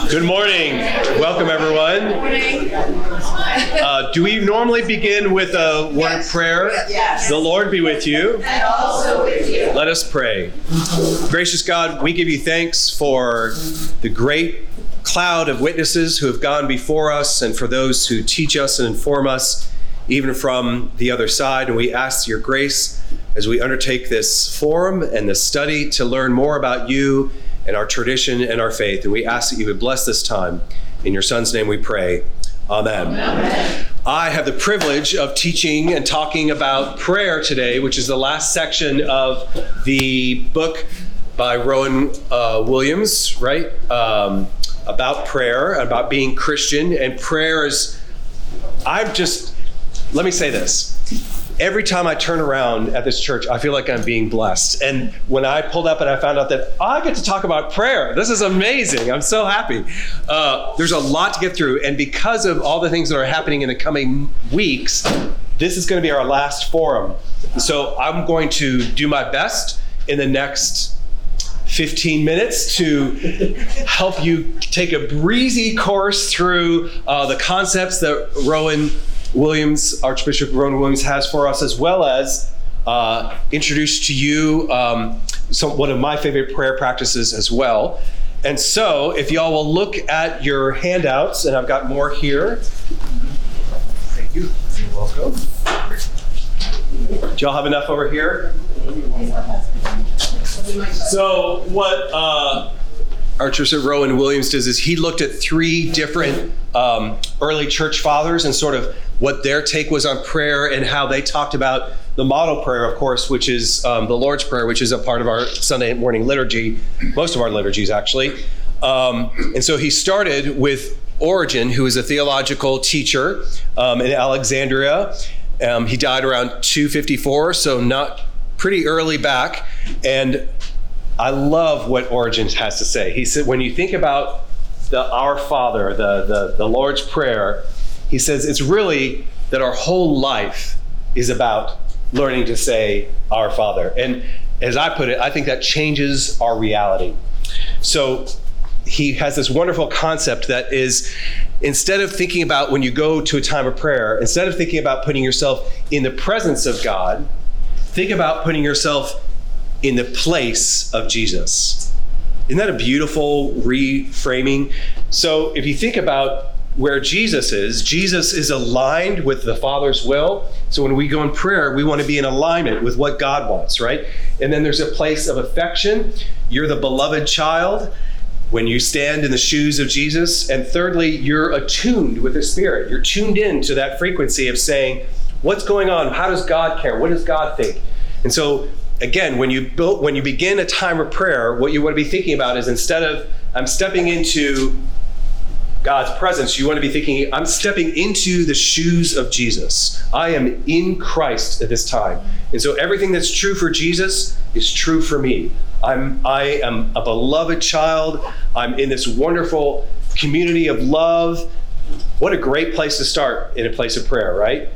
Good morning. Welcome, everyone. Good morning. Do we normally begin with a word of prayer? Yes. The Lord be with you. And also with you. Let us pray. Gracious God, we give you thanks for the great cloud of witnesses who have gone before us and for those who teach us and inform us, even from the other side. And we ask your grace as we undertake this forum and this study to learn more about you and our tradition and our faith. And we ask that you would bless this time. In your Son's name we pray. Amen. Amen. I have the privilege of teaching and talking about prayer today, which is the last section of the book by Rowan Williams, right? About prayer, about being Christian. And prayer is, let me say this. Every time I turn around at this church, I feel like I'm being blessed. And when I pulled up and I found out that I get to talk about prayer, this is amazing. I'm so happy. There's a lot to get through. And because of all the things that are happening in the coming weeks, this is going to be our last forum. So I'm going to do my best in the next 15 minutes to help you take a breezy course through the concepts that Archbishop Rowan Williams has for us, as well as introduce to you one of my favorite prayer practices as well. And so if y'all will look at your handouts, and I've got more here. Thank you. You're welcome. Do y'all have enough over here? So what Archbishop Rowan Williams does is he looked at three different early church fathers and sort of what their take was on prayer and how they talked about the model prayer, of course, which is the Lord's Prayer, which is a part of our Sunday morning liturgy, most of our liturgies actually. And so he started with Origen, who is a theological teacher in Alexandria. He died around 254, so not pretty early back. And I love what Origen has to say. He said, when you think about the Our Father, the Lord's Prayer, he says it's really that our whole life is about learning to say Our Father. And as I put it, I think that changes our reality. So he has this wonderful concept that is, instead of thinking about when you go to a time of prayer, instead of thinking about putting yourself in the presence of God, think about putting yourself in the place of Jesus. Isn't that a beautiful reframing? So if you think about where Jesus is aligned with the Father's will. So when we go in prayer, we want to be in alignment with what God wants, right? And then there's a place of affection. You're the beloved child when you stand in the shoes of Jesus. And thirdly, you're attuned with the Spirit. You're tuned in to that frequency of saying, what's going on? How does God care? What does God think? And so again, when you begin a time of prayer, what you want to be thinking about is, instead of I'm stepping into God's presence, you want to be thinking, I'm stepping into the shoes of Jesus. I am in Christ at this time. And so everything that's true for Jesus is true for me. I am a beloved child. I'm in this wonderful community of love. What a great place to start in a place of prayer, right?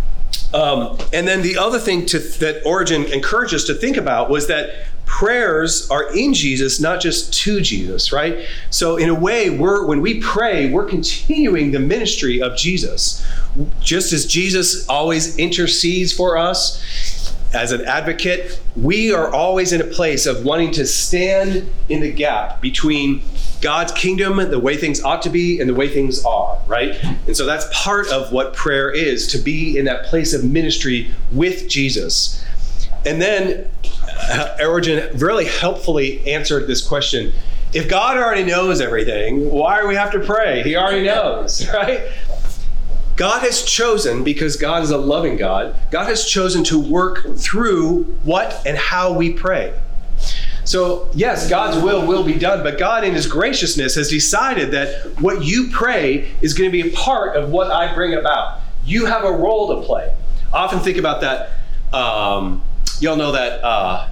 And then the other thing that Origen encouraged us to think about was that prayers are in Jesus, not just to Jesus, right? So in a way, when we pray, we're continuing the ministry of Jesus. Just as Jesus always intercedes for us as an advocate, we are always in a place of wanting to stand in the gap between God's kingdom, the way things ought to be, and the way things are, right? And so that's part of what prayer is, to be in that place of ministry with Jesus. And then Origen really helpfully answered this question. If God already knows everything, why do we have to pray? He already knows, right? God has chosen, because God is a loving God, God has chosen to work through what and how we pray. So yes, God's will be done, but God in his graciousness has decided that what you pray is going to be a part of what I bring about. You have a role to play. I often think about that. Y'all know that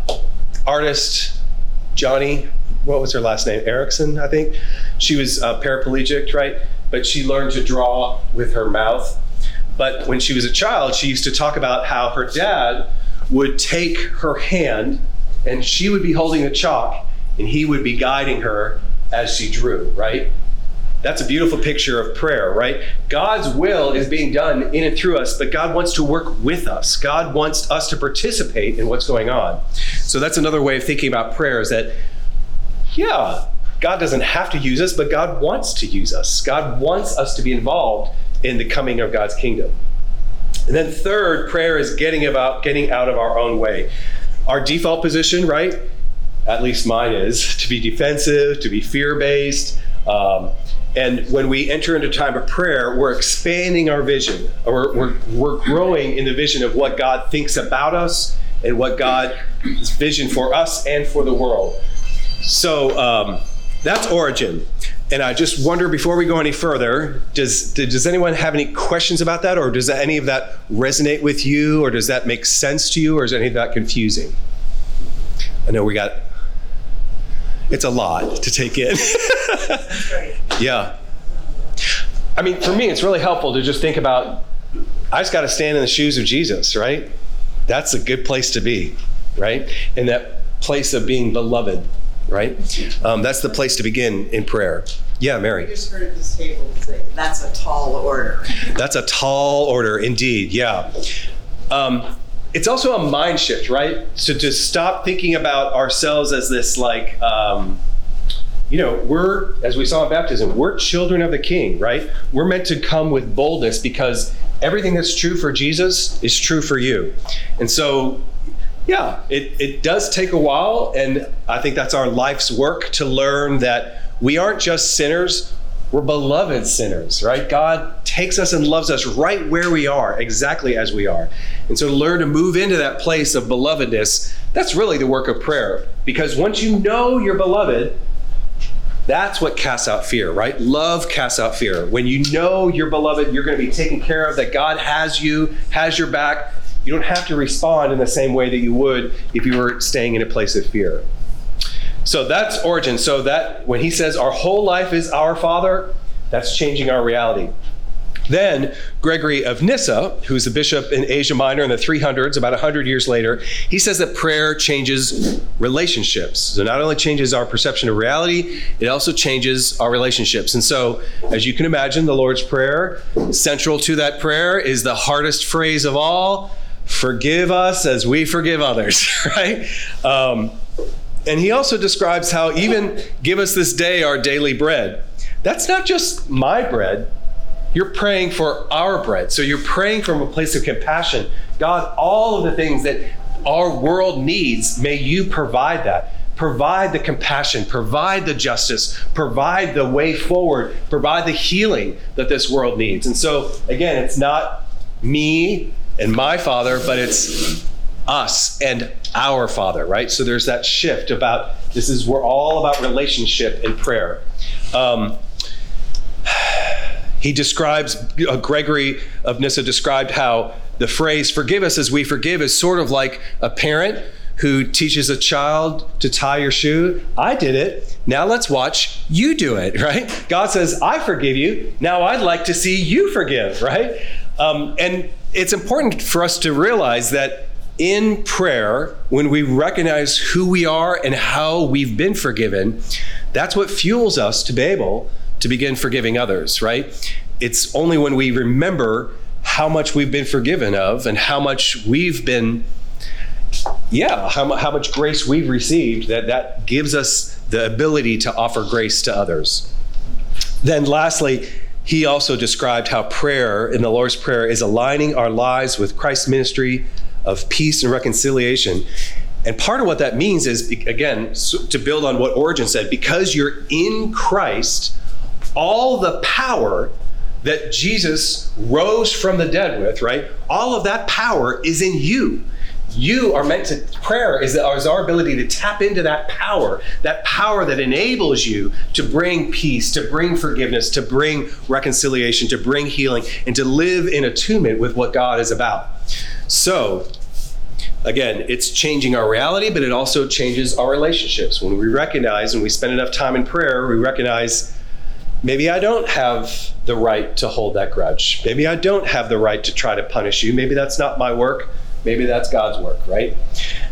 artist, Johnny, what was her last name? Erickson, I think. She was paraplegic, right? But she learned to draw with her mouth. But when she was a child, she used to talk about how her dad would take her hand and she would be holding the chalk and he would be guiding her as she drew, right? That's a beautiful picture of prayer, right? God's will is being done in and through us, but God wants to work with us. God wants us to participate in what's going on. So that's another way of thinking about prayer, is that, yeah, God doesn't have to use us, but God wants to use us. God wants us to be involved in the coming of God's kingdom. And then third, prayer is getting out of our own way. Our default position, right? At least mine is to be defensive, to be fear-based. And when we enter into time of prayer, we're expanding our vision, or we're growing in the vision of what God thinks about us and what God's vision for us and for the world. So that's origin. And I just wonder, before we go any further, does anyone have any questions about that, or does any of that resonate with you, or does that make sense to you, or is any of that confusing? I know it's a lot to take in. Yeah. I mean, for me, it's really helpful to just think about, I just got to stand in the shoes of Jesus, right? That's a good place to be, right? In that place of being beloved, right? That's the place to begin in prayer. Yeah, Mary. I just heard this table say, that's a tall order. That's a tall order, indeed, yeah. It's also a mind shift, right? So to stop thinking about ourselves as this we're, as we saw in baptism, we're children of the King, right? We're meant to come with boldness because everything that's true for Jesus is true for you. And so, yeah, it does take a while, and I think that's our life's work to learn that we aren't just sinners, we're beloved sinners, right? God takes us and loves us right where we are, exactly as we are. And so to learn to move into that place of belovedness, that's really the work of prayer. Because once you know you're beloved, that's what casts out fear, right? Love casts out fear. When you know you're beloved, you're going to be taken care of, that God has you, has your back. You don't have to respond in the same way that you would if you were staying in a place of fear. So that's origin. So that when he says our whole life is our Father, that's changing our reality. Then Gregory of Nyssa, who's a bishop in Asia Minor in the 300s, about 100 years later, he says that prayer changes relationships. So not only changes our perception of reality, it also changes our relationships. And so, as you can imagine, the Lord's Prayer, central to that prayer is the hardest phrase of all, forgive us as we forgive others, right? And he also describes how even give us this day our daily bread. That's not just my bread. You're praying for our bread. So you're praying from a place of compassion. God, all of the things that our world needs, may you provide that. Provide the compassion, provide the justice, provide the way forward, provide the healing that this world needs. And so, again, it's not me and my Father, but it's us and our Father, right? So there's that shift about, we're all about relationship and prayer. He describes, Gregory of Nyssa described how the phrase, forgive us as we forgive, is sort of like a parent who teaches a child to tie your shoe. I did it. Now let's watch you do it, right? God says, I forgive you. Now I'd like to see you forgive, right? And it's important for us to realize that in prayer, when we recognize who we are and how we've been forgiven, that's what fuels us to be able to begin forgiving others, right? It's only when we remember how much we've been forgiven of and how much we've been, how much grace we've received, that gives us the ability to offer grace to others. Then lastly, he also described how prayer in the Lord's Prayer is aligning our lives with Christ's ministry of peace and reconciliation. And part of what that means is, again, to build on what Origen said, because you're in Christ, all the power that Jesus rose from the dead with, right? All of that power is in you. You are meant to, prayer is our ability to tap into that power that enables you to bring peace, to bring forgiveness, to bring reconciliation, to bring healing, and to live in attunement with what God is about. So, again, it's changing our reality, but it also changes our relationships. When we recognize, and we spend enough time in prayer, we recognize, maybe I don't have the right to hold that grudge. Maybe I don't have the right to try to punish you. Maybe that's not my work. Maybe that's God's work, right?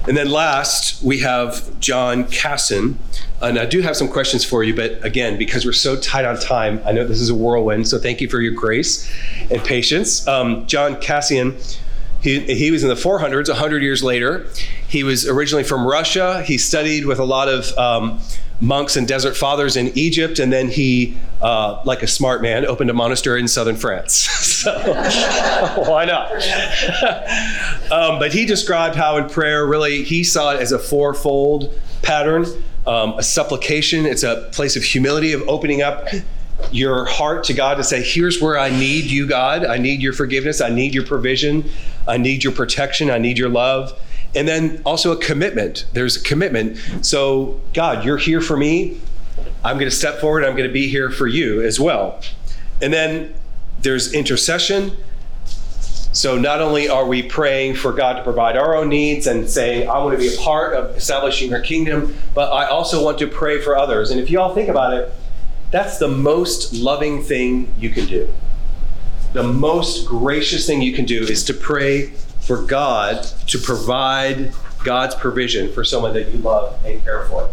And then last, we have John Casson. And I do have some questions for you, but again, because we're so tight on time, I know this is a whirlwind, so thank you for your grace and patience. John Cassian, he was in the 400s, 100 years later. He was originally from Russia. He studied with a lot of monks and desert fathers in Egypt, and then he, like a smart man, opened a monastery in southern France. So why not? But he described how in prayer, really, he saw it as a fourfold pattern. A supplication, it's a place of humility, of opening up your heart to God to say, here's where I need you, God. I need your forgiveness. I need your provision. I need your protection. I need your love. And then also a commitment. There's a commitment. So, God, you're here for me. I'm going to step forward. I'm going to be here for you as well. And then there's intercession. So not only are we praying for God to provide our own needs and saying, I want to be a part of establishing your kingdom, but I also want to pray for others. And if you all think about it, that's the most loving thing you can do. The most gracious thing you can do is to pray for God to provide God's provision for someone that you love and care for.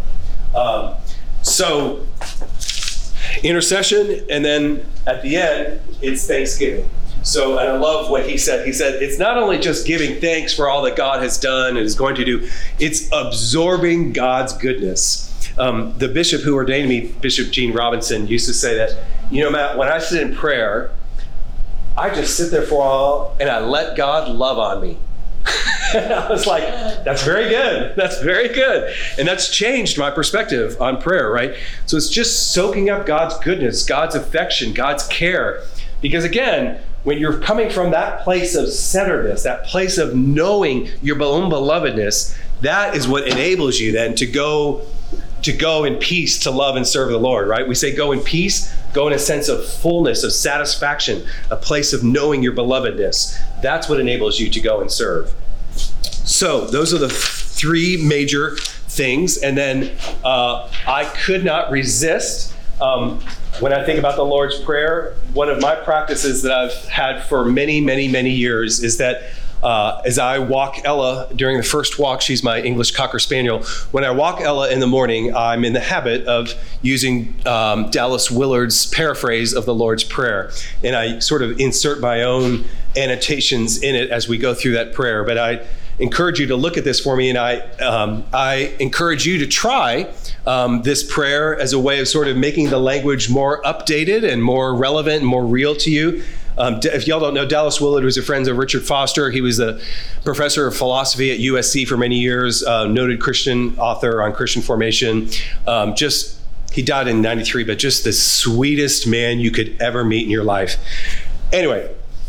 So intercession, and then at the end, it's thanksgiving. So, and I love what he said. He said, it's not only just giving thanks for all that God has done and is going to do, it's absorbing God's goodness. The bishop who ordained me, Bishop Gene Robinson, used to say that, Matt, when I sit in prayer, I just sit there for a while and I let God love on me. And I was like, that's very good. That's very good. And that's changed my perspective on prayer, right? So it's just soaking up God's goodness, God's affection, God's care. Because again, when you're coming from that place of centeredness, that place of knowing your own belovedness, that is what enables you then to go in peace to love and serve the Lord, right? We say go in peace, go in a sense of fullness, of satisfaction, a place of knowing your belovedness. That's what enables you to go and serve. So those are the three major things. And then I could not resist. When I think about the Lord's Prayer, one of my practices that I've had for many, many, many years is that as I walk Ella during the first walk, she's my English Cocker Spaniel. When I walk Ella in the morning, I'm in the habit of using Dallas Willard's paraphrase of the Lord's Prayer. And I sort of insert my own annotations in it as we go through that prayer. But I encourage you to look at this for me, and I encourage you to try this prayer as a way of sort of making the language more updated and more relevant and more real to you. If y'all don't know, Dallas Willard was a friend of Richard Foster. He was a professor of philosophy at USC for many years, noted Christian author on Christian formation. He died in 93, but just the sweetest man you could ever meet in your life. Anyway,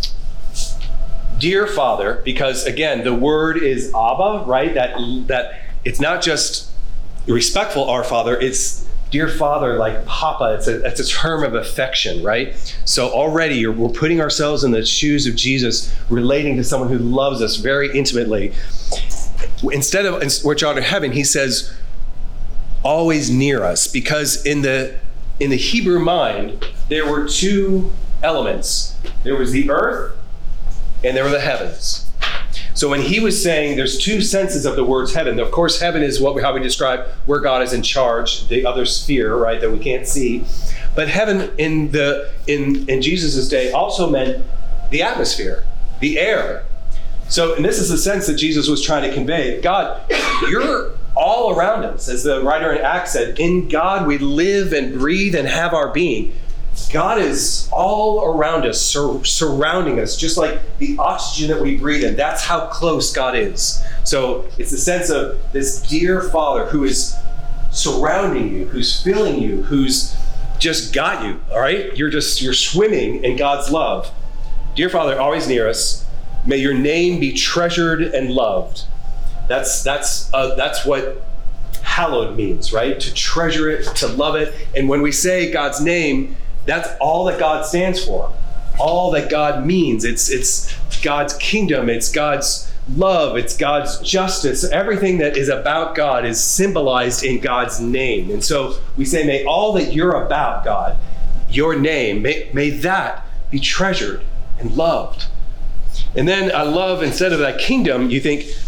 dear Father, because again, the word is Abba, right? That it's not just respectful, our Father, it's dear Father, like Papa. It's a term of affection, right? So already we're putting ourselves in the shoes of Jesus, relating to someone who loves us very intimately. Instead of which art in heaven, he says, always near us, because in the Hebrew mind, there were two elements. There was the earth and there were the heavens. So when he was saying there's two senses of the words heaven, of course, heaven is how we describe where God is in charge, the other sphere, right, that we can't see. But heaven in Jesus' day also meant the atmosphere, the air. So, and this is the sense that Jesus was trying to convey. God, you're all around us. As the writer in Acts said, in God we live and breathe and have our being. God is all around us, surrounding us, just like the oxygen that we breathe in. That's how close God is. So it's the sense of this dear Father who is surrounding you, who's filling you, who's just got you, all right? You're swimming in God's love. Dear Father, always near us. May your name be treasured and loved. That's what hallowed means, right? To treasure it, to love it. And when we say God's name, that's all that God stands for, all that God means. It's God's kingdom, it's God's love, it's God's justice. Everything that is about God is symbolized in God's name. And so we say, may all that you're about, God, your name, may that be treasured and loved. And then I love, instead of that kingdom, you think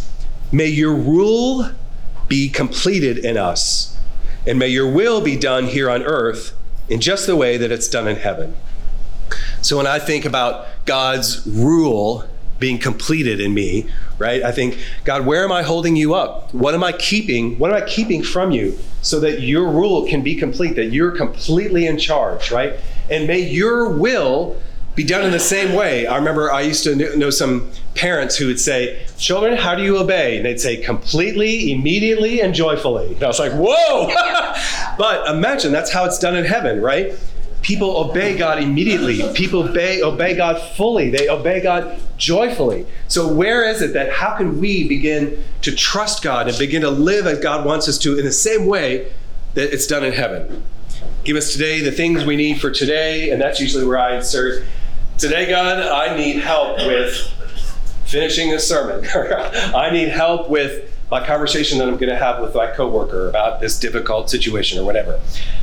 May your rule be completed in us, and may your will be done here on earth in just the way that it's done in heaven. So when I think about God's rule being completed in me, right? I think, God, where am I holding you up? What am I keeping? What am I keeping from you so that your rule can be complete, that you're completely in charge, right? And may your will be done in the same way. I remember I used to know some parents who would say, children, how do you obey? And they'd say, completely, immediately, and joyfully. And I was like, whoa! But imagine that's how it's done in heaven, right? People obey God immediately. People obey God fully. They obey God joyfully. So where is it that how can we begin to trust God and begin to live as God wants us to in the same way that it's done in heaven? Give us today the things we need for today, and that's usually where I insert, today, God, I need help with finishing this sermon. I need help with my conversation that I'm going to have with my coworker about this difficult situation or whatever.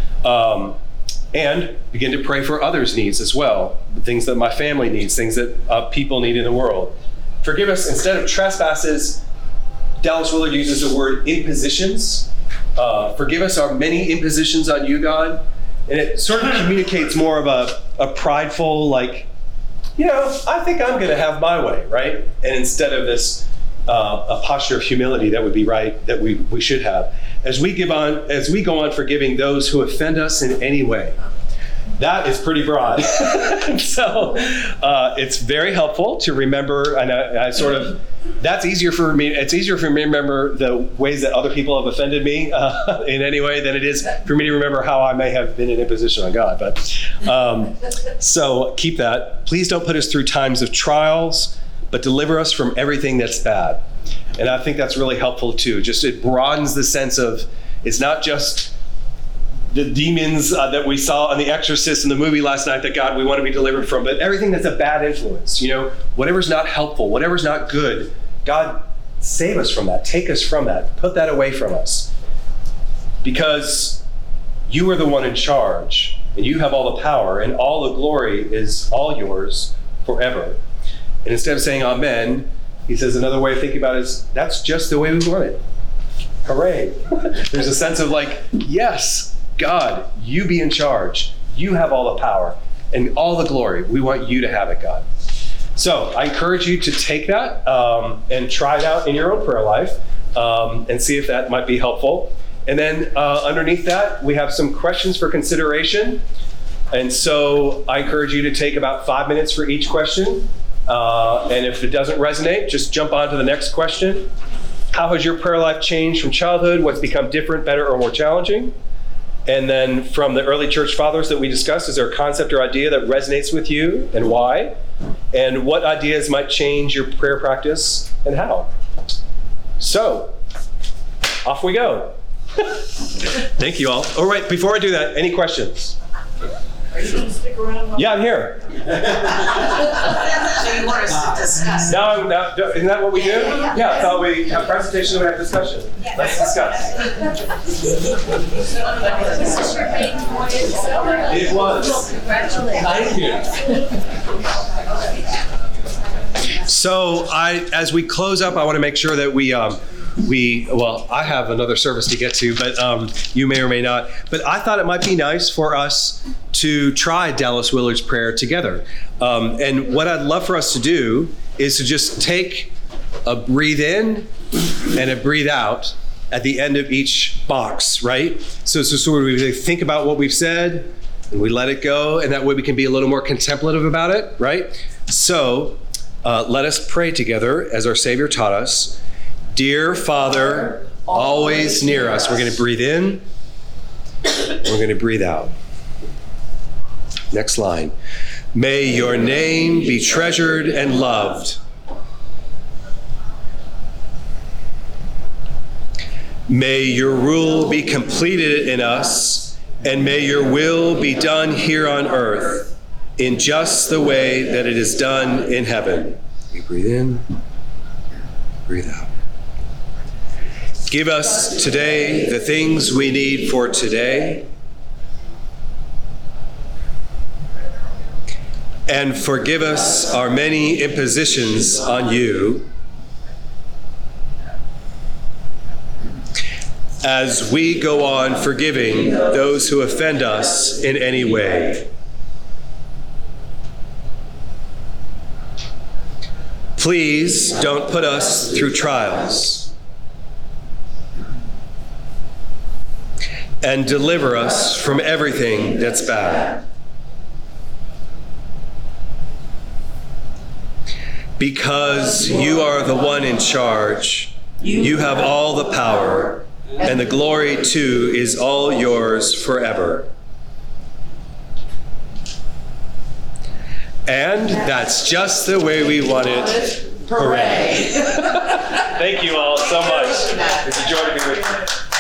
And begin to pray for others' needs as well, the things that my family needs, things that people need in the world. Forgive us, instead of trespasses, Dallas Willard uses the word impositions. Forgive us our many impositions on you, God. And it sort of communicates more of a prideful, like, I think I'm going to have my way, right? And instead of this a posture of humility that would be right, that we should have. As we go on forgiving those who offend us in any way. That is pretty broad. So it's very helpful to remember, and that's easier for me. It's easier for me to remember the ways that other people have offended me in any way than it is for me to remember how I may have been in imposition on God. But so keep that. Please don't put us through times of trials, but deliver us from everything that's bad. And I think that's really helpful too. Just it broadens the sense of, it's not just the demons that we saw on The Exorcist in the movie last night that God, we want to be delivered from, but everything that's a bad influence, whatever's not helpful, whatever's not good, God, save us from that, take us from that, put that away from us. Because you are the one in charge, and you have all the power, and all the glory is all yours forever. And instead of saying amen, he says another way of thinking about it is, that's just the way we want it. Hooray. There's a sense of like, yes, God, you be in charge. You have all the power and all the glory. We want you to have it, God. So I encourage you to take that and try it out in your own prayer life and see if that might be helpful. And then underneath that, we have some questions for consideration. And so I encourage you to take about 5 minutes for each question. And if it doesn't resonate, just jump on to the next question. How has your prayer life changed from childhood? What's become different, better, or more challenging? And then from the early church fathers that we discussed, is there a concept or idea that resonates with you and why? And what ideas might change your prayer practice and how? So, off we go. Thank you all. All right, before I do that, any questions? Are you going to stick around? Yeah, I'm here. So you want us to discuss? Now, isn't that what we do? Yeah, so we have presentation and we have discussion. Let's discuss. This is your main voyage. It was. Congratulations. Thank you. So as we close up, I want to make sure that I have another service to get to, but you may or may not. But I thought it might be nice for us to try Dallas Willard's prayer together. And what I'd love for us to do is to just take a breathe in and a breathe out at the end of each box, right? So we think about what we've said and we let it go, and that way we can be a little more contemplative about it, right? So let us pray together as our Savior taught us. Dear Father, always near us. We're going to breathe in. We're going to breathe out. Next line. May your name be treasured and loved. May your rule be completed in us, and may your will be done here on earth in just the way that it is done in heaven. We breathe in, breathe out. Give us today the things we need for today, and forgive us our many impositions on you. as we go on forgiving those who offend us in any way. Please don't put us through trials, and deliver us from everything that's bad. Because you are the one in charge, you have all the power, and the glory too is all yours forever. And that's just the way we want it. Hooray! Thank you all so much. It's a joy to be with you.